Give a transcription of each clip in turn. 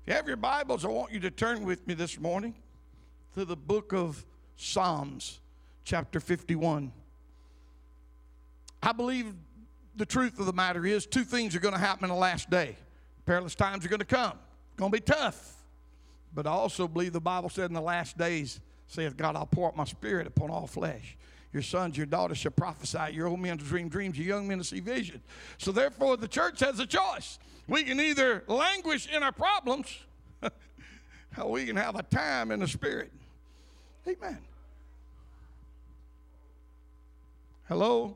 If you have your Bibles, I want you to turn with me this morning to the book of Psalms, chapter 51. I believe the truth of the matter is two things are going to happen in the last day. Perilous times are going to come. It's going to be tough. But I also believe the Bible said in the last days, saith God, I'll pour out my spirit upon all flesh. Your sons, your daughters shall prophesy. Your old men to dream dreams. Your young men to see visions. So therefore, the church has a choice. We can either languish in our problems, or we can have a time in the Spirit. Amen. Hello?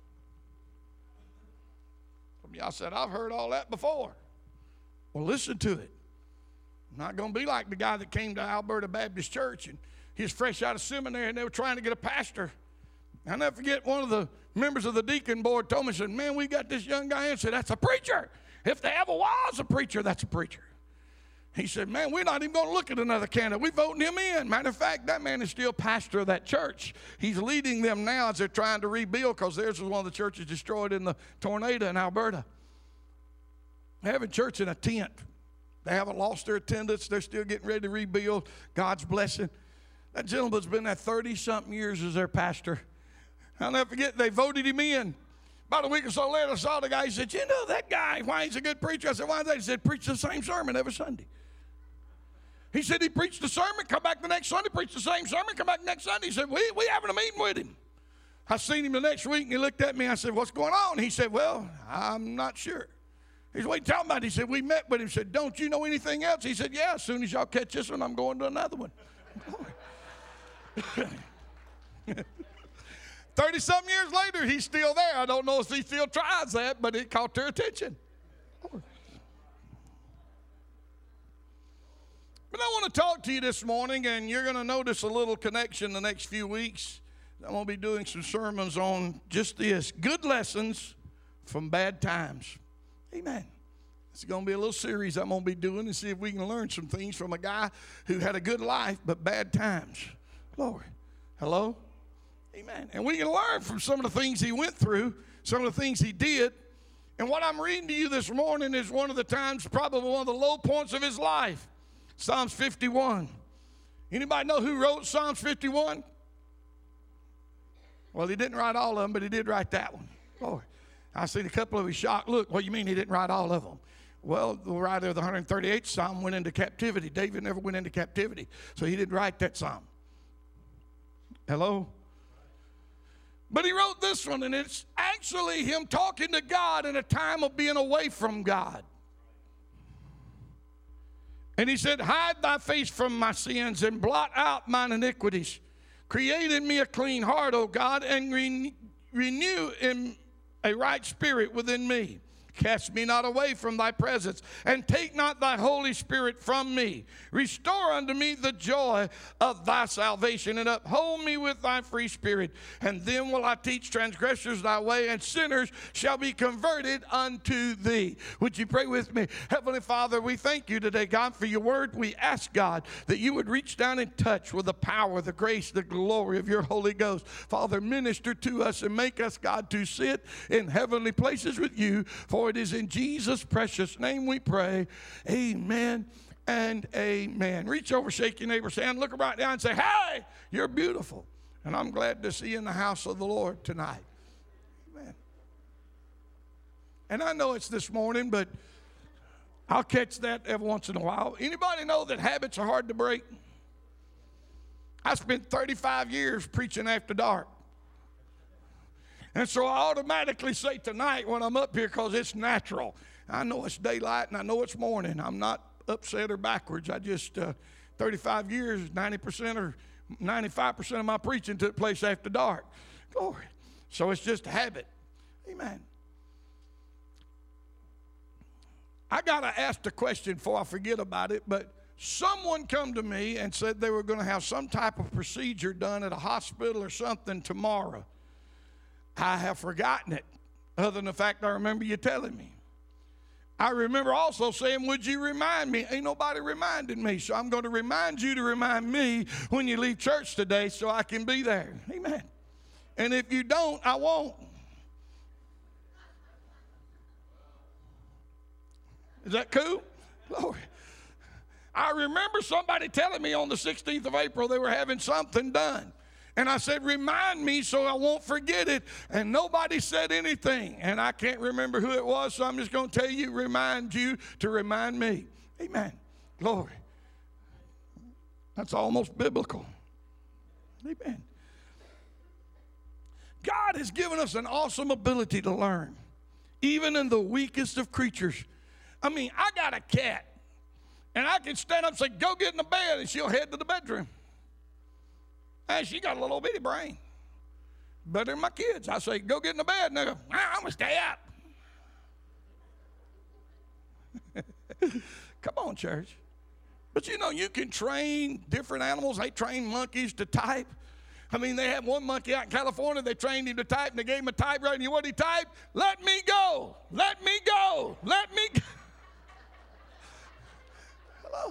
Some of y'all said, I've heard all that before. Well, listen to it. I'm not going to be like the guy that came to Alberta Baptist Church, and he was fresh out of seminary, and they were trying to get a pastor. I'll never forget, one of the members of the deacon board told me, said, man, we got this young guy in. Said, that's a preacher. If there ever was a preacher, that's a preacher. He said, man, we're not even going to look at another candidate. We're voting him in. Matter of fact, that man is still pastor of that church. He's leading them now as they're trying to rebuild, because theirs was one of the churches destroyed in the tornado in Alberta. They're having church in a tent. They haven't lost their attendance. They're still getting ready to rebuild. God's blessing. That gentleman's been there 30-something years as their pastor. I'll never forget, they voted him in. About a week or so later, I saw the guy. He said, you know that guy, why he's a good preacher? I said, why is that? He said, preach the same sermon every Sunday. He said he preached the sermon, come back the next Sunday, preach the same sermon, come back next Sunday. He said, we having a meeting with him. I seen him the next week, and he looked at me. I said, what's going on? He said, well, I'm not sure. He said, what are you talking about? He said, we met with him. He said, don't you know anything else? He said, yeah, as soon as y'all catch this one, I'm going to another one. 30-something years later, he's still there. I don't know if he still tries that, but it caught their attention. But I want to talk to you this morning, and you're going to notice a little connection the next few weeks. I'm going to be doing some sermons on just this, good lessons from bad times. Amen. It's going to be a little series I'm going to be doing and see if we can learn some things from a guy who had a good life but bad times. Glory. Hello? Amen. And we can learn from some of the things he went through, some of the things he did. And what I'm reading to you this morning is one of the times, probably one of the low points of his life. Psalms 51. Anybody know who wrote Psalms 51? Well, he didn't write all of them, but he did write that one. Glory. I seen a couple of you shocked. Look, what do you mean he didn't write all of them? Well, the writer of the 138th Psalm went into captivity. David never went into captivity, so he didn't write that psalm. Hello? But he wrote this one, and it's actually him talking to God in a time of being away from God. And he said, hide thy face from my sins and blot out mine iniquities. Create in me a clean heart, O God, and renew in a right spirit within me. Cast me not away from thy presence, and take not thy Holy Spirit from me. Restore unto me the joy of thy salvation, and uphold me with thy free spirit. And then will I teach transgressors thy way, and sinners shall be converted unto thee. Would you pray with me? Heavenly Father, we thank you today, God, for your word. We ask, God, that you would reach down and touch with the power, the grace, the glory of your Holy Ghost. Father, minister to us and make us, God, to sit in heavenly places with you. For it is in Jesus' precious name we pray. Amen and amen. Reach over, shake your neighbor's hand, look right down and say, hey, you're beautiful. And I'm glad to see you in the house of the Lord tonight. Amen. And I know it's this morning, but I'll catch that every once in a while. Anybody know that habits are hard to break? I spent 35 years preaching after dark. And so I automatically say tonight when I'm up here, because it's natural. I know it's daylight and I know it's morning. I'm not upset or backwards. I just, 35 years, 90% or 95% of my preaching took place after dark. Glory. So it's just a habit. Amen. I got to ask the question before I forget about it, but someone come to me and said they were going to have some type of procedure done at a hospital or something tomorrow. I have forgotten it, other than the fact I remember you telling me. I remember also saying, would you remind me? Ain't nobody reminded me, so I'm going to remind you to remind me when you leave church today so I can be there. Amen. And if you don't, I won't. Is that cool? Glory. I remember somebody telling me on the 16th of April they were having something done. And I said, remind me so I won't forget it. And nobody said anything. And I can't remember who it was, so I'm just going to tell you, remind you to remind me. Amen. Glory. That's almost biblical. Amen. God has given us an awesome ability to learn, even in the weakest of creatures. I mean, I got a cat, and I can stand up and say, go get in the bed, and she'll head to the bedroom. And she got a little bitty brain. Better than my kids. I say, go get in the bed, and they go, I'm going to stay up. Come on, church. But you know, you can train different animals. They train monkeys to type. I mean, they had one monkey out in California. They trained him to type, and they gave him a typewriter. And you know what he typed? Let me go. Let me go. Let me go. Hello?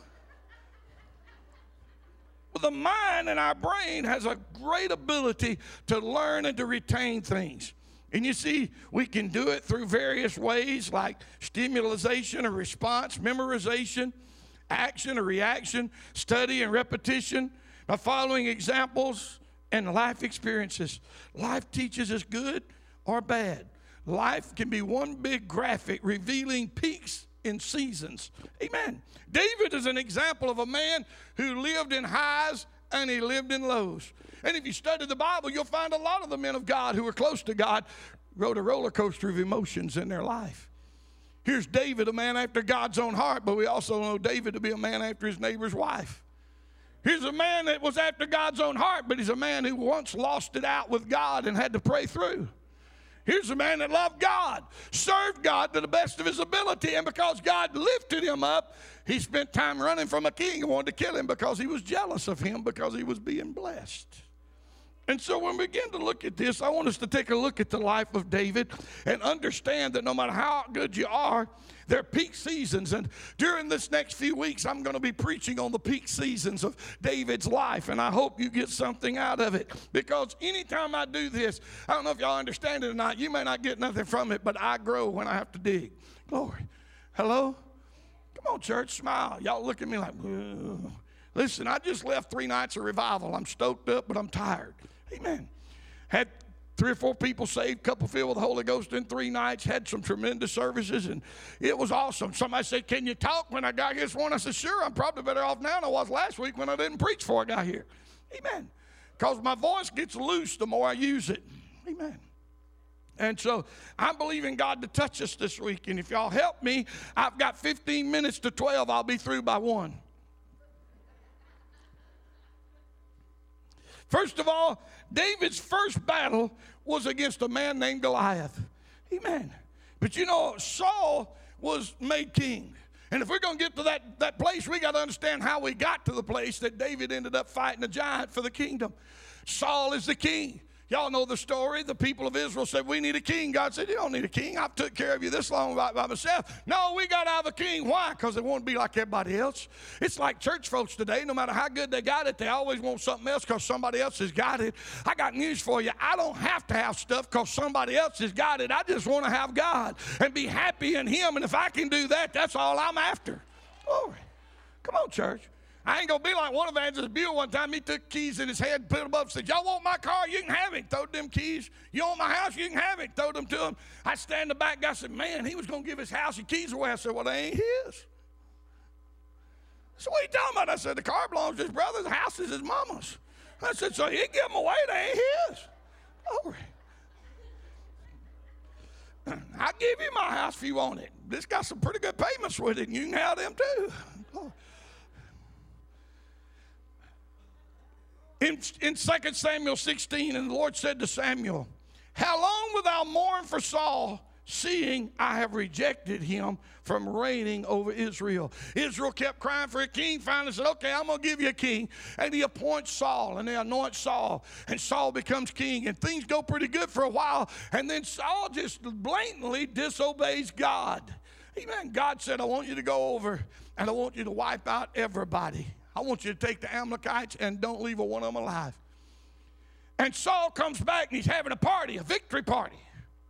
Well, the mind and our brain has a great ability to learn and to retain things. And you see, we can do it through various ways like stimulation or response, memorization, action or reaction, study and repetition. By following examples and life experiences. Life teaches us good or bad. Life can be one big graphic revealing peaks in seasons. Amen. David is an example of a man who lived in highs and he lived in lows. And if you study the Bible, you'll find a lot of the men of God who were close to God rode a roller coaster of emotions in their life. Here's David, a man after God's own heart, but we also know David to be a man after his neighbor's wife. Here's a man that was after God's own heart, but he's a man who once lost it out with God and had to pray through. Here's a man that loved God, served God to the best of his ability, and because God lifted him up, he spent time running from a king and wanted to kill him because he was jealous of him because he was being blessed. And so when we begin to look at this, I want us to take a look at the life of David and understand that no matter how good you are, there are peak seasons. And during this next few weeks, I'm going to be preaching on the peak seasons of David's life. And I hope you get something out of it. Because anytime I do this, I don't know if y'all understand it or not. You may not get nothing from it, but I grow when I have to dig. Glory. Hello? Come on, church, smile. Y'all look at me like, ugh. Listen, I just left 3 nights of revival. I'm stoked up, but I'm tired. Amen. Had 3 or 4 people saved, couple filled with the Holy Ghost in 3 nights, had some tremendous services, and it was awesome. Somebody said, can you talk when I got here this morning? I said, sure, I'm probably better off now than I was last week when I didn't preach before I got here. Amen. Because my voice gets loose the more I use it. Amen. And so I'm believing God to touch us this week, and if y'all help me, I've got 15 minutes to 12. I'll be through by 1. First of all, David's first battle was against a man named Goliath. Amen. But you know, Saul was made king. And if we're going to get to that place, we got to understand how we got to the place that David ended up fighting a giant for the kingdom. Saul is the king. Y'all know the story. The people of Israel said, we need a king. God said, you don't need a king. I've took care of you this long by myself. No, we got to have a king. Why? Because they want to be like everybody else. It's like church folks today. No matter how good they got it, they always want something else because somebody else has got it. I got news for you. I don't have to have stuff because somebody else has got it. I just want to have God and be happy in him. And if I can do that, that's all I'm after. Glory. Come on, church. I ain't going to be like one evangelist Buell one time. He took keys in his head and put them up and said, y'all want my car? You can have it. Throwed them keys. You want my house? You can have it. Throwed them to him. I stand in the back. Guy said, man, he was going to give his house and keys away. I said, well, they ain't his. So what are you talking about? I said, the car belongs to his brother. The house is his mama's. I said, so he can give them away. They ain't his. Glory. I'll give you my house if you want it. This got some pretty good payments with it, and you can have them too. Glory. In 2 Samuel 16, and the Lord said to Samuel, how long wilt thou mourn for Saul, seeing I have rejected him from reigning over Israel? Israel kept crying for a king. Finally said, okay, I'm going to give you a king. And he appoints Saul, and they anoint Saul. And Saul becomes king, and things go pretty good for a while. And then Saul just blatantly disobeys God. Amen. God said, I want you to go over, and I want you to wipe out everybody. I want you to take the Amalekites and don't leave one of them alive. And Saul comes back and he's having a party, a victory party.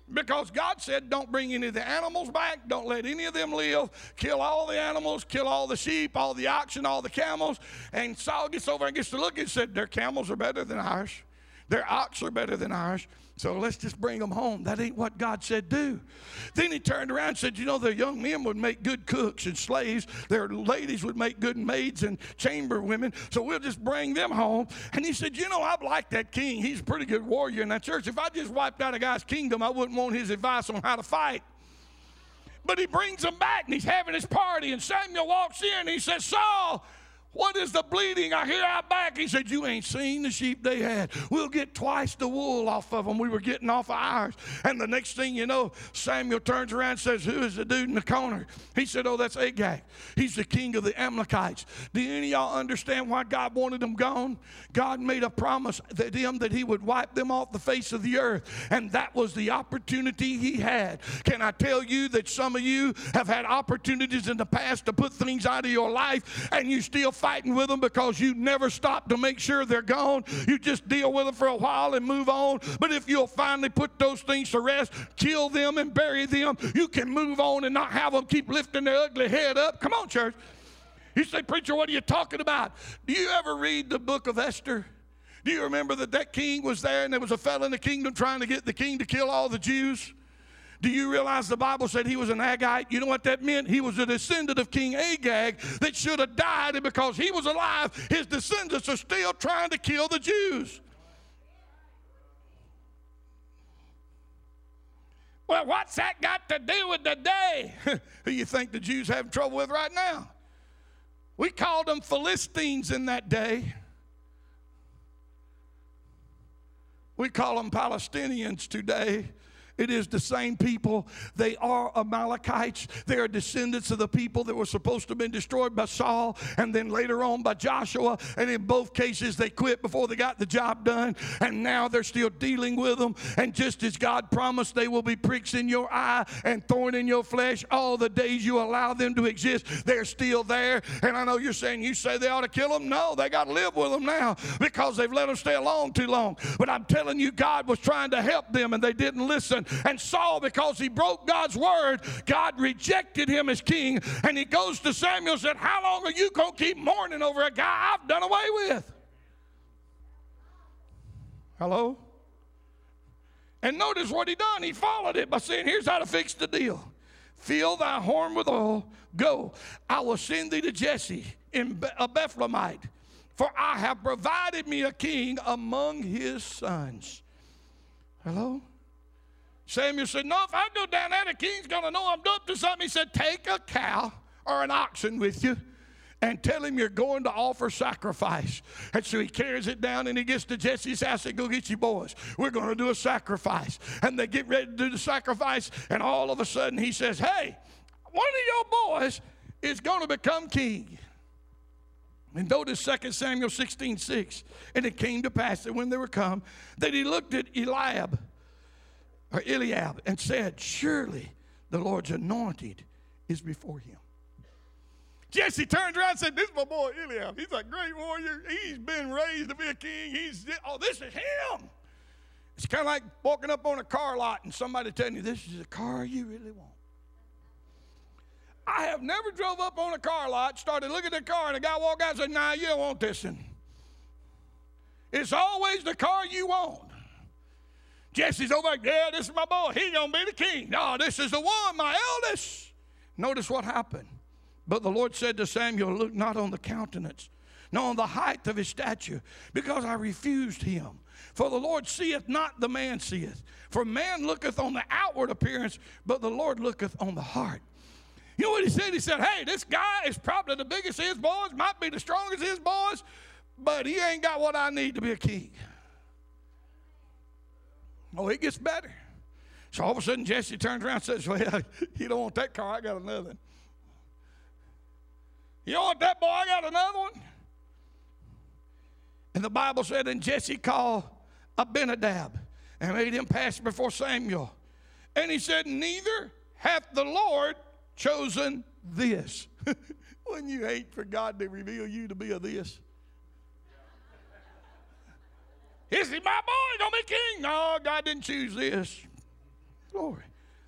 Because God said, don't bring any of the animals back. Don't let any of them live. Kill all the animals. Kill all the sheep, all the oxen, all the camels. And Saul gets over and gets to look and said, their camels are better than ours. Their ox are better than ours. So let's just bring them home. That ain't what God said do. Then he turned around and said, you know, their young men would make good cooks and slaves. Their ladies would make good maids and chamber women. So we'll just bring them home. And he said, you know, I've liked that king. He's a pretty good warrior in that church. If I just wiped out a guy's kingdom, I wouldn't want his advice on how to fight. But he brings them back, and he's having his party. And Samuel walks in, and he says, Saul, what is the bleeding I hear out back? He said, you ain't seen the sheep they had. We'll get twice the wool off of them we were getting off of ours. And the next thing you know, Samuel turns around and says, who is the dude in the corner? He said, oh, that's Agag. He's the king of the Amalekites. Do any of y'all understand why God wanted them gone? God made a promise to them that he would wipe them off the face of the earth. And that was the opportunity he had. Can I tell you that some of you have had opportunities in the past to put things out of your life, and you still fighting with them because you never stop to make sure they're gone? You just deal with them for a while and move on. But if you'll finally put those things to rest, kill them and bury them, you can move on and not have them keep lifting their ugly head up. Come on, church. You say, preacher, what are you talking about? Do you ever read the book of Esther? Do you remember that king was there, and there was a fellow in the kingdom trying to get the king to kill all the Jews? Do you realize the Bible said he was an Agagite? You know what that meant? He was a descendant of King Agag that should have died, and because he was alive, his descendants are still trying to kill the Jews. Well, what's that got to do with today? Who you think the Jews having trouble with right now? We called them Philistines in that day. We call them Palestinians today. It is the same people. They are Amalekites. They are descendants of the people that were supposed to have been destroyed by Saul and then later on by Joshua. And in both cases, they quit before they got the job done. And now they're still dealing with them. And just as God promised, they will be pricks in your eye and thorn in your flesh all the days you allow them to exist. They're still there. And I know you're saying, you say they ought to kill them. No, they got to live with them now because they've let them stay alone too long. But I'm telling you, God was trying to help them, and they didn't listen. And Saul, because he broke God's word, God rejected him as king. And he goes to Samuel and said, how long are you going to keep mourning over a guy I've done away with? Hello? And notice what he done. He followed it by saying, here's how to fix the deal. Fill thy horn with oil. Go. I will send thee to Jesse in a Bethlehemite, for I have provided me a king among his sons. Hello? Samuel said, no, if I go down there, the king's going to know I'm up to something. He said, take a cow or an oxen with you and tell him you're going to offer sacrifice. And so he carries it down, and he gets to Jesse's house and go get your boys. We're going to do a sacrifice. And they get ready to do the sacrifice, and all of a sudden he says, hey, one of your boys is going to become king. And notice 2 Samuel 16:6. And it came to pass that when they were come, that he looked at Eliab, and said, surely the Lord's anointed is before him. Jesse turned around and said, this is my boy Eliab. He's a great warrior. He's been raised to be a king. This is him. It's kind of like walking up on a car lot and somebody telling you, this is a car you really want. I have never drove up on a car lot, started looking at the car, and a guy walked out and said, nah, you don't want this one. It's always the car you want. Jesse's over like, yeah, this is my boy. He's going to be the king. No, this is the one, my eldest. Notice what happened. But the Lord said to Samuel, look not on the countenance, nor on the height of his stature, because I refused him. For the Lord seeth not the man seeth. For man looketh on the outward appearance, but the Lord looketh on the heart. You know what he said? He said, hey, this guy is probably the biggest of his boys, might be the strongest of his boys, but he ain't got what I need to be a king. Oh, it gets better. So all of a sudden, Jesse turns around and says, well, you don't want that car, I got another one. You don't want that boy, I got another one. And the Bible said, and Jesse called Abinadab and made him pass before Samuel. And he said, neither hath the Lord chosen this. Wouldn't you hate for God to reveal you to be a this? Is he my boy? He's going to be king. No, God didn't choose this. Glory.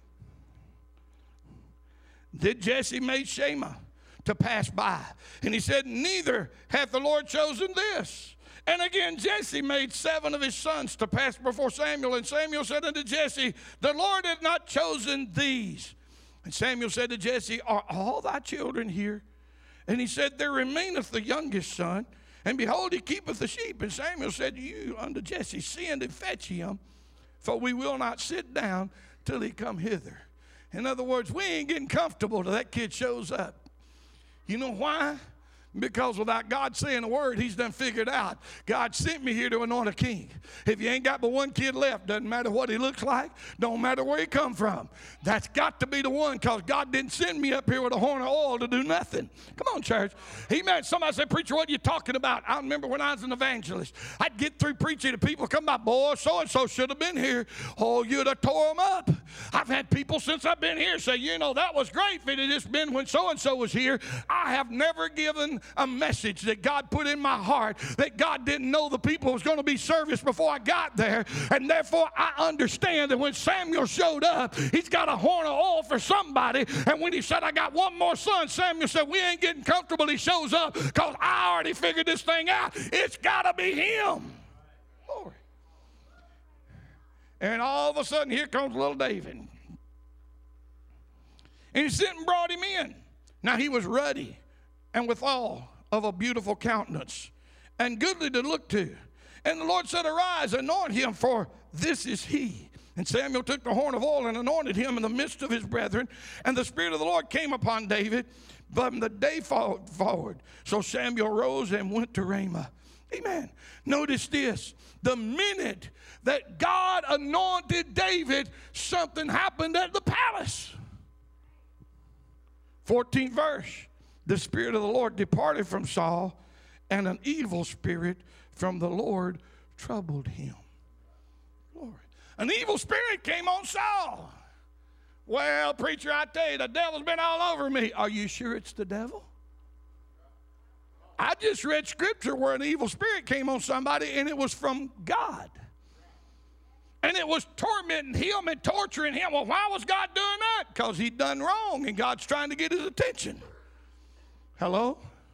Did Jesse made Shammah to pass by. And he said, neither hath the Lord chosen this. And again, Jesse made 7 of his sons to pass before Samuel. And Samuel said unto Jesse, the Lord hath not chosen these. And Samuel said to Jesse, are all thy children here? And he said, there remaineth the youngest son, and behold, he keepeth the sheep. And Samuel said to you unto Jesse, send and fetch him, for we will not sit down till he come hither. In other words, we ain't getting comfortable till that kid shows up. You know why? Because without God saying a word, he's done figured out. God sent me here to anoint a king. If you ain't got but one kid left, doesn't matter what he looks like, don't matter where he come from. That's got to be the one, because God didn't send me up here with a horn of oil to do nothing. Come on, church. Amen. Somebody said, preacher, what are you talking about? I remember when I was an evangelist, I'd get through preaching and people come by, boy, so-and-so should have been here. Oh, you'd have tore them up. I've had people since I've been here say, you know, that was great if it had just been when so-and-so was here. I have never given a message that God put in my heart that God didn't know the people was going to be serviced before I got there. And therefore, I understand that when Samuel showed up, he's got a horn of oil for somebody. And when he said, I got one more son, Samuel said, we ain't getting comfortable. He shows up because I already figured this thing out. It's got to be him. Glory. And all of a sudden, here comes little David. And he sent and brought him in. Now, he was ruddy and withal of a beautiful countenance, and goodly to look to. And the Lord said, arise, anoint him, for this is he. And Samuel took the horn of oil and anointed him in the midst of his brethren. And the Spirit of the Lord came upon David from the day forward. So Samuel rose and went to Ramah. Amen. Notice this. The minute that God anointed David, something happened at the palace. 14th verse. The Spirit of the Lord departed from Saul, and an evil spirit from the Lord troubled him. Glory. An evil spirit came on Saul. Well, preacher, I tell you, the devil's been all over me. Are you sure it's the devil? I just read scripture where an evil spirit came on somebody, and it was from God. And it was tormenting him and torturing him. Well, why was God doing that? Because he'd done wrong, and God's trying to get his attention. Hello?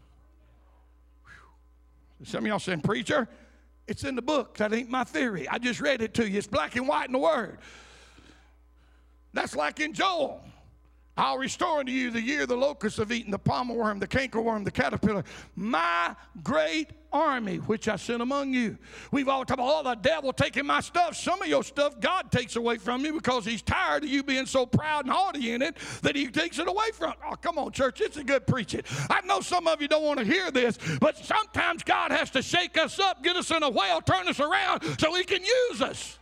Some of y'all saying, preacher, it's in the book. That ain't my theory. I just read it to you. It's black and white in the Word. That's like in Joel. I'll restore unto you the year the locusts have eaten, the palmer worm, the cankerworm, the caterpillar, my great army which I sent among you. We've all talked about, oh, the devil taking my stuff. Some of your stuff God takes away from you because he's tired of you being so proud and haughty in it that he takes it away from. Oh, come on, church. It's a good preaching. I know some of you don't want to hear this, but sometimes God has to shake us up, get us in a well, turn us around so he can use us.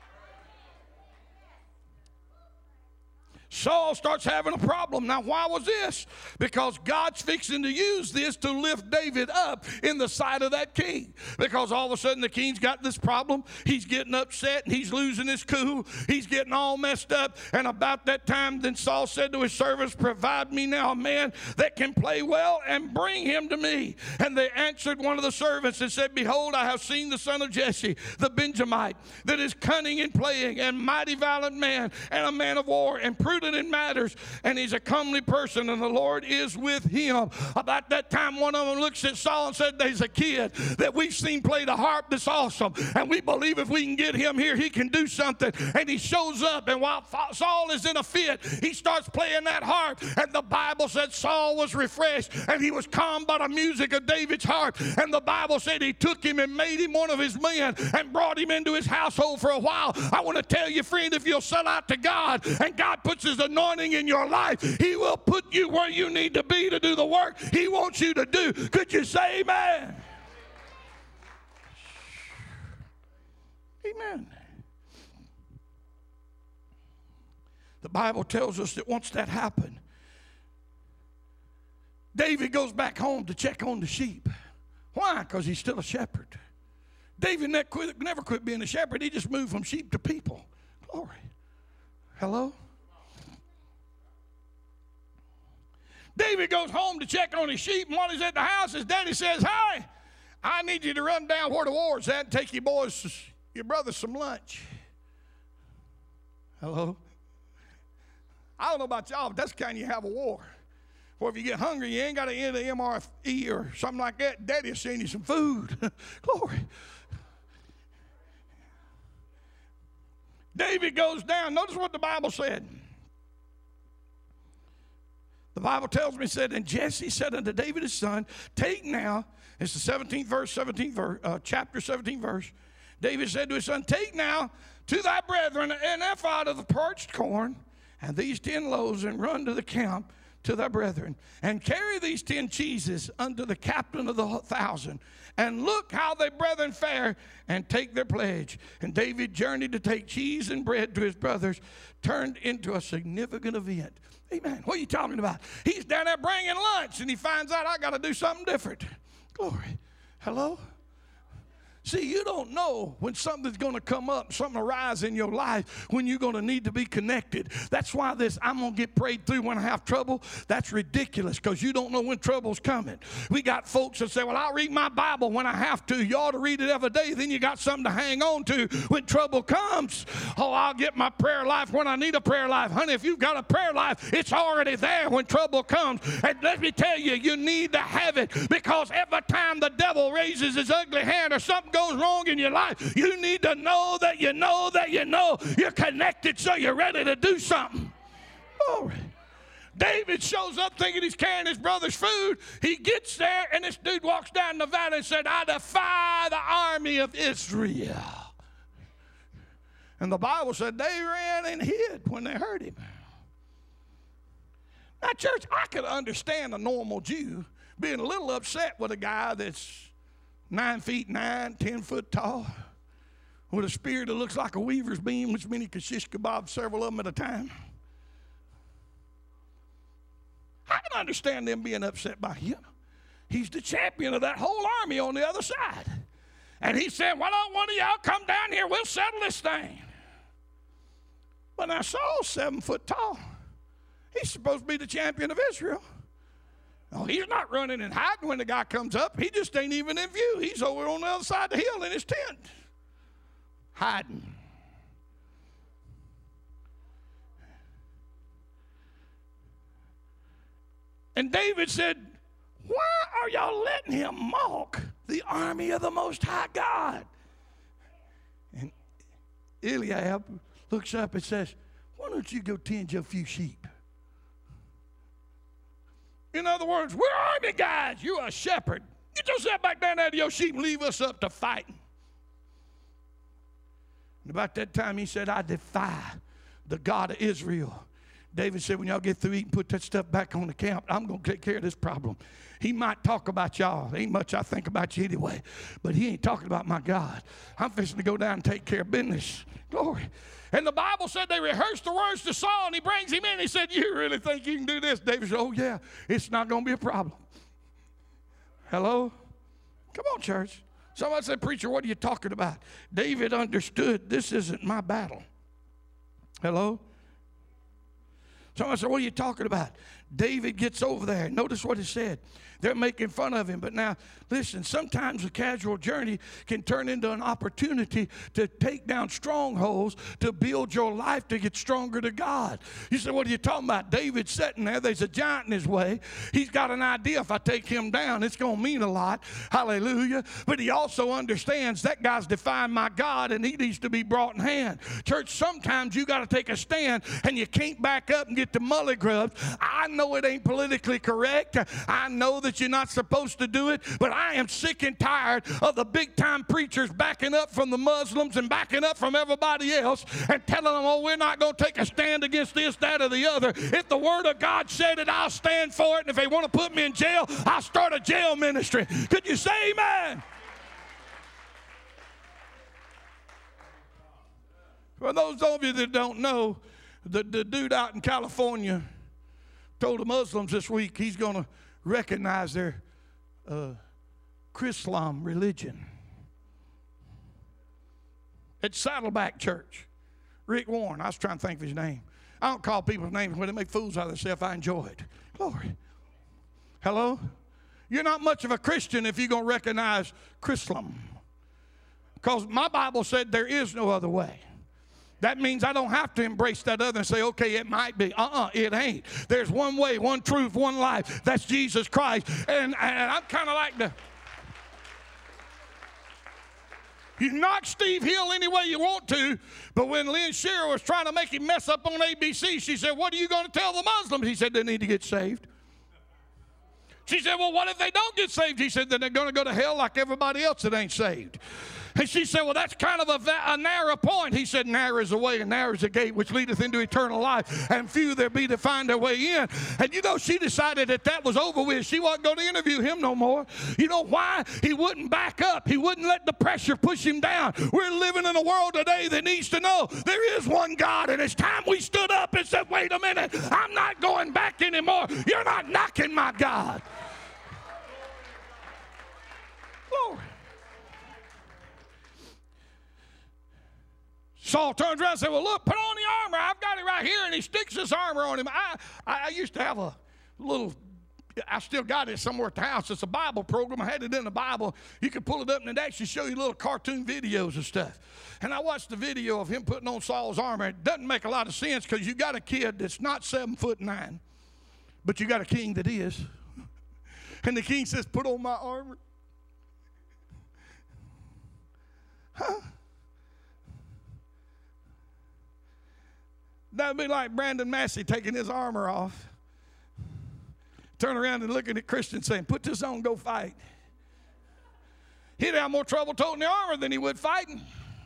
Saul starts having a problem. Now, why was this? Because God's fixing to use this to lift David up in the sight of that king. Because all of a sudden the king's got this problem. He's getting upset and he's losing his cool. He's getting all messed up. And about that time, then Saul said to his servants, provide me now a man that can play well and bring him to me. And they answered one of the servants and said, behold, I have seen the son of Jesse, the Benjamite, that is cunning in playing and mighty valiant man and a man of war and prudent in matters, and he's a comely person, and the Lord is with him. About that time, one of them looks at Saul and said, there's a kid that we've seen play the harp that's awesome, and we believe if we can get him here, he can do something. And he shows up, and while Saul is in a fit, he starts playing that harp, and the Bible said Saul was refreshed, and he was calmed by the music of David's harp. And the Bible said he took him and made him one of his men and brought him into his household for a while. I want to tell you, friend, if you'll sell out to God and God puts his anointing in your life, he will put you where you need to be to do the work he wants you to do. Could you say amen? Amen. The Bible tells us that once that happened, David goes back home to check on the sheep. Why? Because he's still a shepherd. David never quit being a shepherd. He just moved from sheep to people. Glory. Hello? David goes home to check on his sheep, and while he's at the house, his daddy says, hey, I need you to run down where the war's at and take your brothers some lunch. Hello? I don't know about y'all, but that's the kind you have a war. Or if you get hungry, you ain't got to enter MRE or something like that. Daddy will send you some food. Glory. David goes down. Notice what the Bible said. The Bible tells me, said, and Jesse said unto David his son, take now, it's the 17th verse, chapter 17 verse. David said to his son, take now to thy brethren an ephah of the parched corn, and these 10 loaves, and run to the camp to thy brethren, and carry these 10 cheeses unto the captain of the 1,000, and look how thy brethren fare, and take their pledge. And David journeyed to take cheese and bread to his brothers, turned into a significant event. Amen. What are you talking about? He's down there bringing lunch, and he finds out I got to do something different. Glory. Hello? See, you don't know when something's going to come up, something arise in your life, when you're going to need to be connected. That's why this, I'm going to get prayed through when I have trouble. That's ridiculous, because you don't know when trouble's coming. We got folks that say, well, I'll read my Bible when I have to. You ought to read it every day. Then you got something to hang on to when trouble comes. Oh, I'll get my prayer life when I need a prayer life. Honey, if you've got a prayer life, it's already there when trouble comes. And let me tell you, you need to have it, because every time the devil raises his ugly hand or something goes wrong in your life, you need to know that you know that you know you're connected, so you're ready to do something. Glory. David shows up thinking he's carrying his brother's food. He gets there, and this dude walks down the valley and said, I defy the army of Israel. And the Bible said they ran and hid when they heard him. Now, church, I could understand a normal Jew being a little upset with a guy that's 9 feet 9, 10 foot tall, with a spear that looks like a weaver's beam, which means he could shish kebab several of them at a time. I can understand them being upset by him. He's the champion of that whole army on the other side. And he said, why don't one of y'all come down here? We'll settle this thing. But now Saul's 7 foot tall. He's supposed to be the champion of Israel. Oh, he's not running and hiding when the guy comes up. He just ain't even in view. He's over on the other side of the hill in his tent, hiding. And David said, why are y'all letting him mock the army of the Most High God? And Eliab looks up and says, why don't you go tend your few sheep? In other words, we're army guys. You're a shepherd. Get yourself back down there to your sheep and leave us up to fighting. And about that time, he said, I defy the God of Israel. David said, when y'all get through eating, put that stuff back on the camp. I'm going to take care of this problem. He might talk about y'all. Ain't much I think about you anyway. But he ain't talking about my God. I'm fixing to go down and take care of business. Glory. And the Bible said they rehearsed the words to Saul, and he brings him in. He said, you really think you can do this? David said, oh, yeah, it's not going to be a problem. Hello? Come on, church. Somebody said, preacher, what are you talking about? David understood this isn't my battle. Hello? Somebody said, what are you talking about? David gets over there. Notice what it said. They're making fun of him. But now, listen, sometimes a casual journey can turn into an opportunity to take down strongholds, to build your life to get stronger to God. You say, what are you talking about? David's sitting there. There's a giant in his way. He's got an idea if I take him down, it's going to mean a lot. Hallelujah. But he also understands that guy's defying my God, and he needs to be brought in hand. Church, sometimes you got to take a stand, and you can't back up and get the mully grubs. I know it ain't politically correct. I know that you're not supposed to do it, but I am sick and tired of the big-time preachers backing up from the Muslims and backing up from everybody else and telling them, oh, we're not going to take a stand against this, that, or the other. If the Word of God said it, I'll stand for it, and if they want to put me in jail, I'll start a jail ministry. Could you say amen? For those of you that don't know, the dude out in California told the Muslims this week he's going to recognize their Chrislam religion. At Saddleback Church. Rick Warren, I was trying to think of his name. I don't call people's names when they make fools out of themselves. I enjoy it. Glory. Hello? You're not much of a Christian if you're going to recognize Chrislam. Because my Bible said there is no other way. That means I don't have to embrace that other and say, okay, it might be. It ain't. There's one way, one truth, one life. That's Jesus Christ. And I'm kind of like you knock Steve Hill any way you want to, but when Lynn Shearer was trying to make him mess up on ABC, she said, what are you going to tell the Muslims? He said, they need to get saved. She said, well, what if they don't get saved? He said, then they're going to go to hell like everybody else that ain't saved. And she said, well, that's kind of a narrow point. He said, narrow is the way and narrow is the gate which leadeth into eternal life, and few there be to find their way in. And you know, she decided that was over with. She wasn't going to interview him no more. You know why? He wouldn't back up. He wouldn't let the pressure push him down. We're living in a world today that needs to know there is one God, and it's time we stood up and said, wait a minute, I'm not going back anymore. You're not knocking my God. Glory. Saul turns around and said, well, look, put on the armor. I've got it right here. And he sticks his armor on him. I used to have a little, I still got it somewhere at the house. It's a Bible program. I had it in the Bible. You can pull it up and it actually show you little cartoon videos and stuff. And I watched the video of him putting on Saul's armor. It doesn't make a lot of sense because you got a kid that's not 7'9", but you got a king that is. And the king says, put on my armor. Huh? That would be like Brandon Massey taking his armor off, turn around and looking at Christian saying, put this on, go fight. He'd have more trouble toting the armor than he would fighting.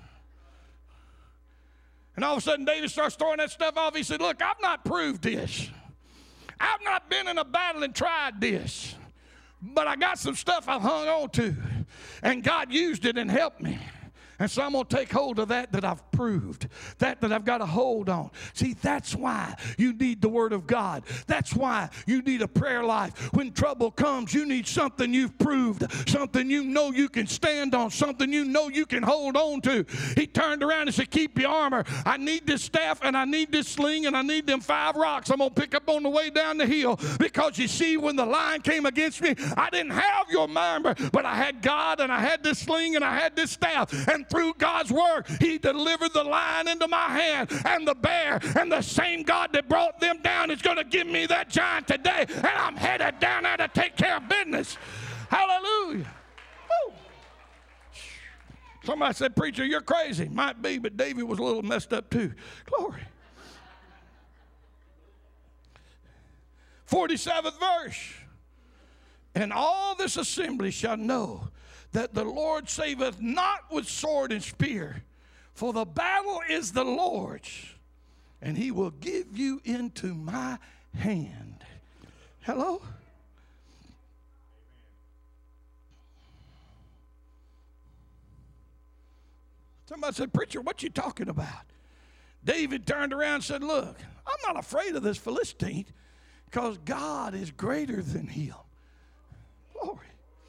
And all of a sudden David starts throwing that stuff off. He said, look, I've not proved this. I've not been in a battle and tried this. But I got some stuff I've hung on to. And God used it and helped me. And so I'm going to take hold of that I've proved, that I've got a hold on. See, that's why you need the Word of God. That's why you need a prayer life. When trouble comes, you need something you've proved, something you know you can stand on, something you know you can hold on to. He turned around and said, keep your armor. I need this staff, and I need this sling, and I need them 5 rocks I'm going to pick up on the way down the hill. Because you see, when the lion came against me, I didn't have your armor, but I had God, and I had this sling, and I had this staff. And through God's word, he delivered the lion into my hand and the bear, and the same God that brought them down is going to give me that giant today, and I'm headed down there to take care of business. Hallelujah. Woo. Somebody said, preacher, you're crazy. Might be, but David was a little messed up too. Glory. 47th verse. And all this assembly shall know that the Lord saveth not with sword and spear, for the battle is the Lord's, and he will give you into my hand. Hello? Somebody said, preacher, what you talking about? David turned around and said, look, I'm not afraid of this Philistine because God is greater than him. Glory.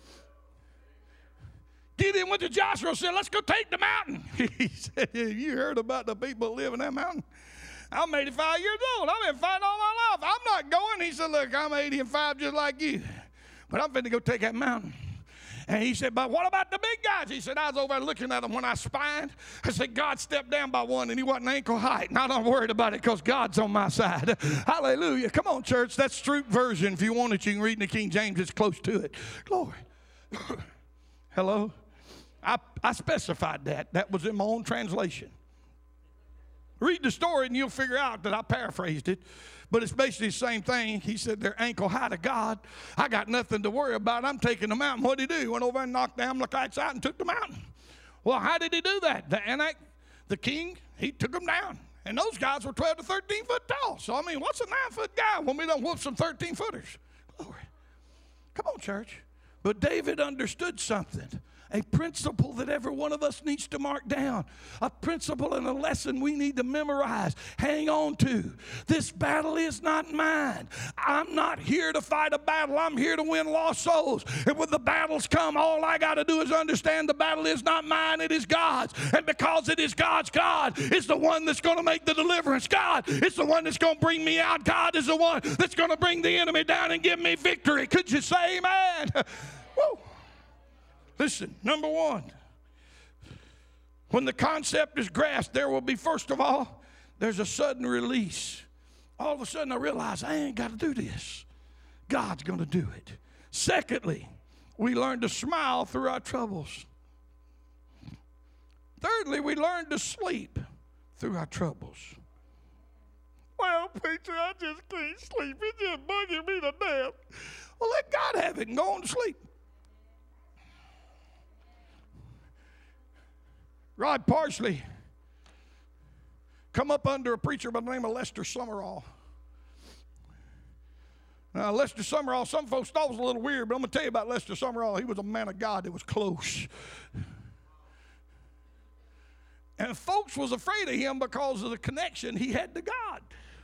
Gideon went to Joshua and said, let's go take the mountain. He said, you heard about the people that live in that mountain? I'm 85 years old. I've been fighting all my life. I'm not going. He said, look, I'm 85 just like you, but I'm finna go take that mountain. And he said, but what about the big guys? He said, I was over there looking at them when I spied. I said, God stepped down by one and he wasn't ankle height. Now I'm worried about it because God's on my side. Hallelujah. Come on, church. That's Stroop version. If you want it, you can read in the King James. It's close to it. Glory. Hello? I specified that. That was in my own translation. Read the story and you'll figure out that I paraphrased it. But it's basically the same thing. He said they're ankle high to God. I got nothing to worry about. I'm taking the mountain. What did he do? He went over and knocked the Amalekites out and took the mountain. Well, how did he do that? The Anak, the king, he took them down. And those guys were 12 to 13 foot tall. So, I mean, what's a 9-foot guy when we don't whoop some 13-footers? Glory. Come on, church. But David understood something. A principle that every one of us needs to mark down. A principle and a lesson we need to memorize. Hang on to. This battle is not mine. I'm not here to fight a battle. I'm here to win lost souls. And when the battles come, all I got to do is understand the battle is not mine, it is God's. And because it is God's, God is the one that's going to make the deliverance. God is the one that's going to bring me out. God is the one that's going to bring the enemy down and give me victory. Could you say amen? Woo. Listen, number one, When the concept is grasped, there will be, first of all, there's a sudden release. All of a sudden I realize I ain't got to do this. God's going to do it. Secondly, we learn to smile through our troubles. Thirdly, we learn to sleep through our troubles. Well, preacher, I just can't sleep. It's just bugging me to death. Well, let God have it and go on to sleep. Rod Parsley come up under a preacher by the name of Lester Sumrall. Now, Lester Sumrall, some folks thought was a little weird, but I'm going to tell you about Lester Sumrall. He was a man of God that was close. And folks was afraid of him because of the connection he had to God.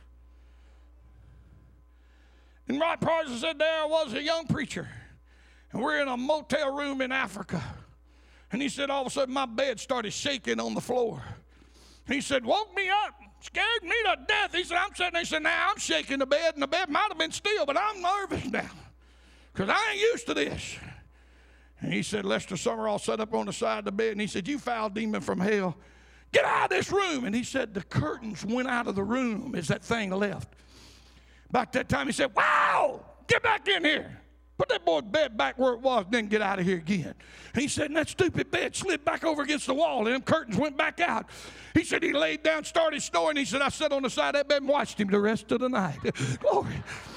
And Rod Parsley said there I was a young preacher, and we're in a motel room in Africa. And he said all of a sudden my bed started shaking on the floor. He said, woke me up, scared me to death. He said, I'm sitting there. He said, now I'm shaking the bed, and the bed might have been still, but I'm nervous now because I ain't used to this. And he said, Lester Sumrall sat up on the side of the bed, and he said, you foul demon from hell, get out of this room. And he said the curtains went out of the room as that thing left. About that time, he said, wow, get back in here. Put that boy's bed back where it was, then get out of here again. And he said, and that stupid bed slid back over against the wall, and them curtains went back out. He said he laid down, started snoring. He said, I sat on the side of that bed and watched him the rest of the night. Glory.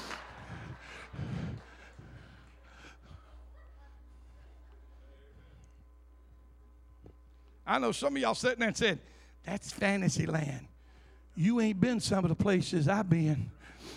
I know some of y'all sitting there and said, that's fantasy land. You ain't been some of the places I've been.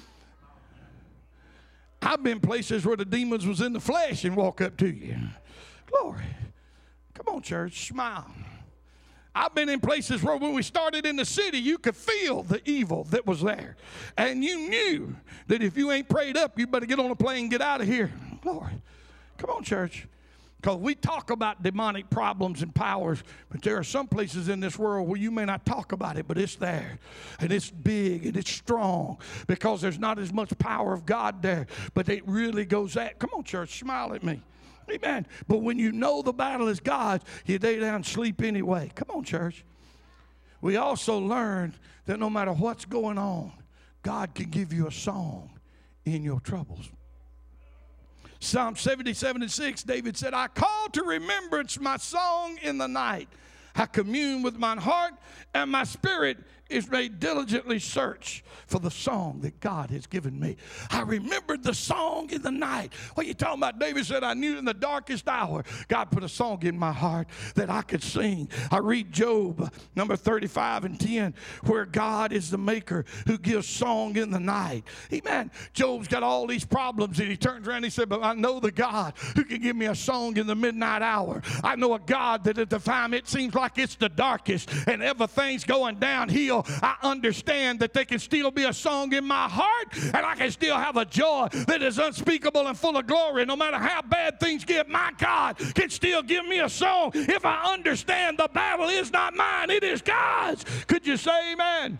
I've been places where the demons was in the flesh and walk up to you. Glory. Come on, church, smile. I've been in places where when we started in the city, you could feel the evil that was there. And you knew that if you ain't prayed up, you better get on a plane and get out of here. Glory. Come on, church. Because we talk about demonic problems and powers, but there are some places in this world where you may not talk about it, but it's there. And it's big and it's strong because there's not as much power of God there, but it really goes at. Come on, church, smile at me. Amen. But when you know the battle is God's, you lay down and sleep anyway. Come on, church. We also learned that no matter what's going on, God can give you a song in your troubles. Psalm 77:6, David said, I call to remembrance my song in the night. I commune with mine heart, and my spirit is made diligently search for the song that God has given me. I remembered the song in the night. What are you talking about? David said, I knew in the darkest hour, God put a song in my heart that I could sing. I read Job, number 35:10, where God is the maker who gives song in the night. Amen. Job's got all these problems, and he turns around and he said, but I know the God who can give me a song in the midnight hour. I know a God that at the time it seems like it's the darkest and everything's going downhill. I understand that there can still be a song in my heart, and I can still have a joy that is unspeakable and full of glory. No matter how bad things get, my God can still give me a song if I understand the battle is not mine, it is God's. Could you say amen?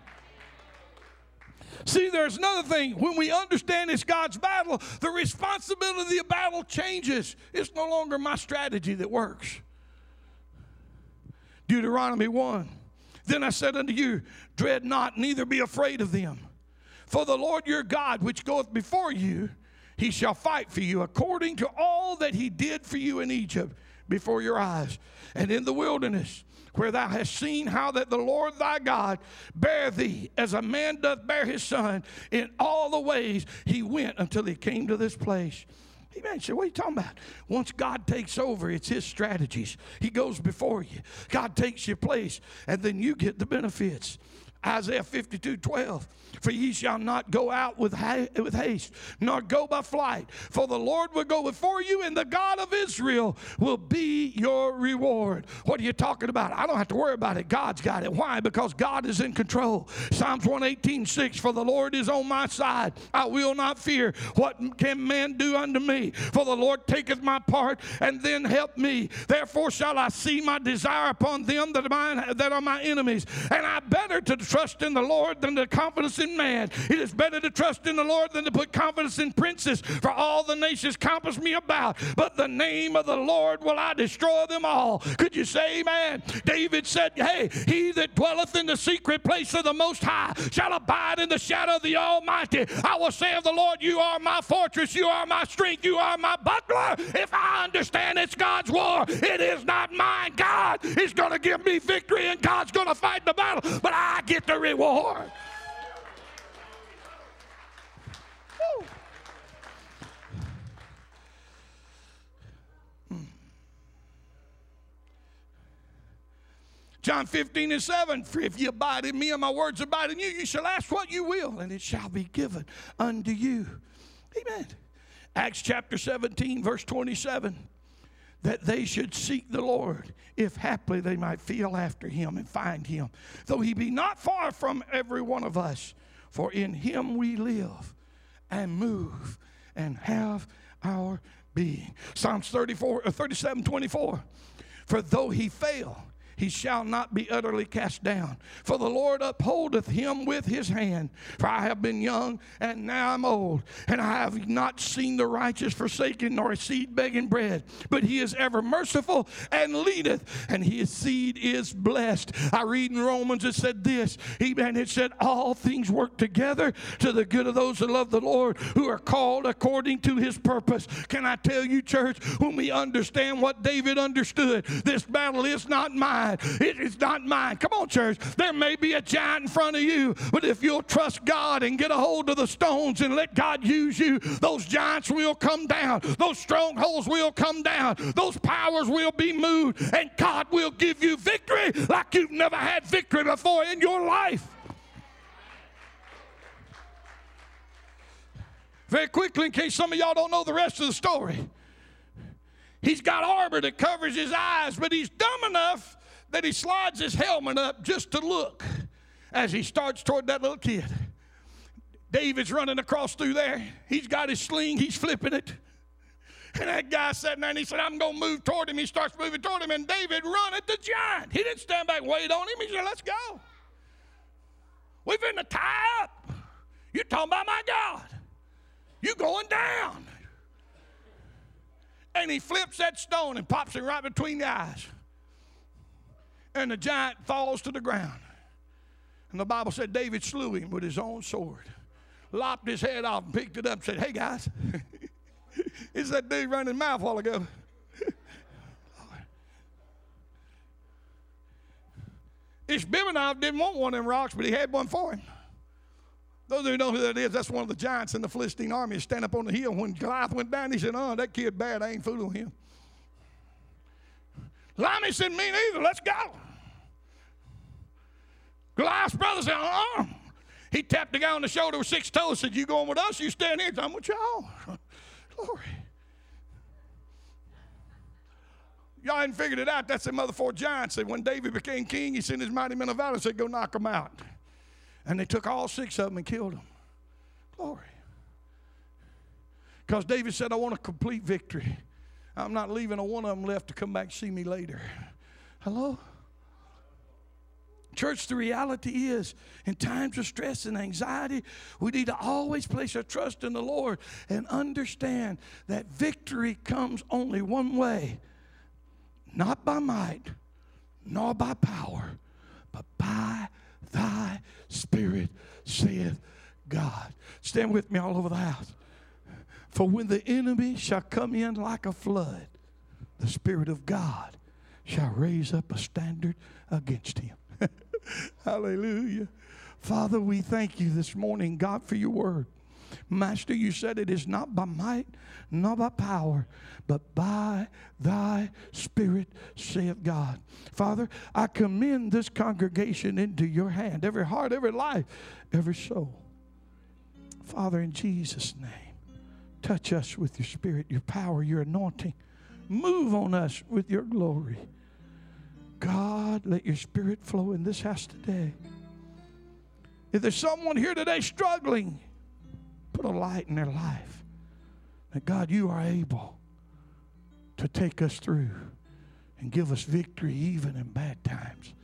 See, there's another thing. When we understand it's God's battle, the responsibility of the battle changes. It's no longer my strategy that works. Deuteronomy 1. Then I said unto you, dread not, neither be afraid of them. For the Lord your God, which goeth before you, he shall fight for you according to all that he did for you in Egypt before your eyes, and in the wilderness, where thou hast seen how that the Lord thy God bare thee as a man doth bear his son in all the ways he went until he came to this place. Amen. So what are you talking about? Once God takes over, it's his strategies. He goes before you. God takes your place, and then you get the benefits. Isaiah 52:12, for ye shall not go out with haste, nor go by flight. For the Lord will go before you, and the God of Israel will be your reward. What are you talking about? I don't have to worry about it. God's got it. Why? Because God is in control. Psalms 118:6, for the Lord is on my side. I will not fear. What can man do unto me? For the Lord taketh my part, and then help me. Therefore shall I see my desire upon them that are my enemies. And I better to trust in the Lord than to confidence in man. It is better to trust in the Lord than to put confidence in princes. For all the nations compass me about, but the name of the Lord will I destroy them all. Could you say amen? David said, hey, he that dwelleth in the secret place of the Most High shall abide in the shadow of the Almighty. I will say of the Lord, you are my fortress, you are my strength, you are my buckler. If I understand it's God's war, it is not mine. God is going to give me victory, and God's going to fight the battle, but I get the reward. Woo. John 15:7, for if you abide in me and my words abide in you, you shall ask what you will, and it shall be given unto you. Amen. Acts chapter 17, verse 27, that they should seek the Lord, if haply they might feel after him and find him, though he be not far from every one of us, for in him we live and move and have our being. Psalms 37:24, for though he fail, he shall not be utterly cast down. For the Lord upholdeth him with his hand. For I have been young, and now I'm old, and I have not seen the righteous forsaken, nor a seed begging bread. But he is ever merciful, and leadeth, and his seed is blessed. I read in Romans, it said this, and it said, all things work together to the good of those that love the Lord, who are called according to his purpose. Can I tell you, church, when we understand what David understood, this battle is not mine. It is not mine. Come on, church. There may be a giant in front of you, but if you'll trust God and get a hold of the stones and let God use you, those giants will come down. Those strongholds will come down. Those powers will be moved, and God will give you victory like you've never had victory before in your life. Very quickly, in case some of y'all don't know the rest of the story, he's got armor that covers his eyes, but he's dumb enough that he slides his helmet up just to look as he starts toward that little kid. David's running across through there. He's got his sling. He's flipping it. And that guy sitting there, and he said, I'm going to move toward him. He starts moving toward him, and David run at the giant. He didn't stand back and wait on him. He said, let's go. We're finna tie up. You're talking about my God. You going down. And he flips that stone and pops him right between the eyes. And the giant falls to the ground. And the Bible said David slew him with his own sword. Lopped his head off and picked it up and said, hey, guys. It's that dude running his mouth a while ago. Ishbibanov didn't want one of them rocks, but he had one for him. Those who know who that is, that's one of the giants in the Philistine army. Stand up on the hill. When Goliath went down, he said, oh, that kid bad. I ain't fooling him. Lamech said, me neither. Let's go. Goliath's brother said, He tapped the guy on the shoulder with 6 toes, said, you going with us? You stand here. I'm with y'all. Glory. Y'all hadn't figured it out. That's them other 4 giants. That when David became king, he sent his mighty men of valor and said, go knock them out. And they took all 6 of them and killed them. Glory. Because David said, I want a complete victory. I'm not leaving a one of them left to come back and see me later. Hello? Church, the reality is, in times of stress and anxiety, we need to always place our trust in the Lord and understand that victory comes only one way. Not by might, nor by power, but by thy Spirit, saith God. Stand with me all over the house. For when the enemy shall come in like a flood, the Spirit of God shall raise up a standard against him. Hallelujah. Father, we thank you this morning, God, for your word. Master, you said it is not by might, nor by power, but by thy Spirit, saith God. Father, I commend this congregation into your hand, every heart, every life, every soul. Father, in Jesus' name, touch us with your Spirit, your power, your anointing. Move on us with your glory. God, let your Spirit flow in this house today. If there's someone here today struggling, put a light in their life. That God, you are able to take us through and give us victory even in bad times.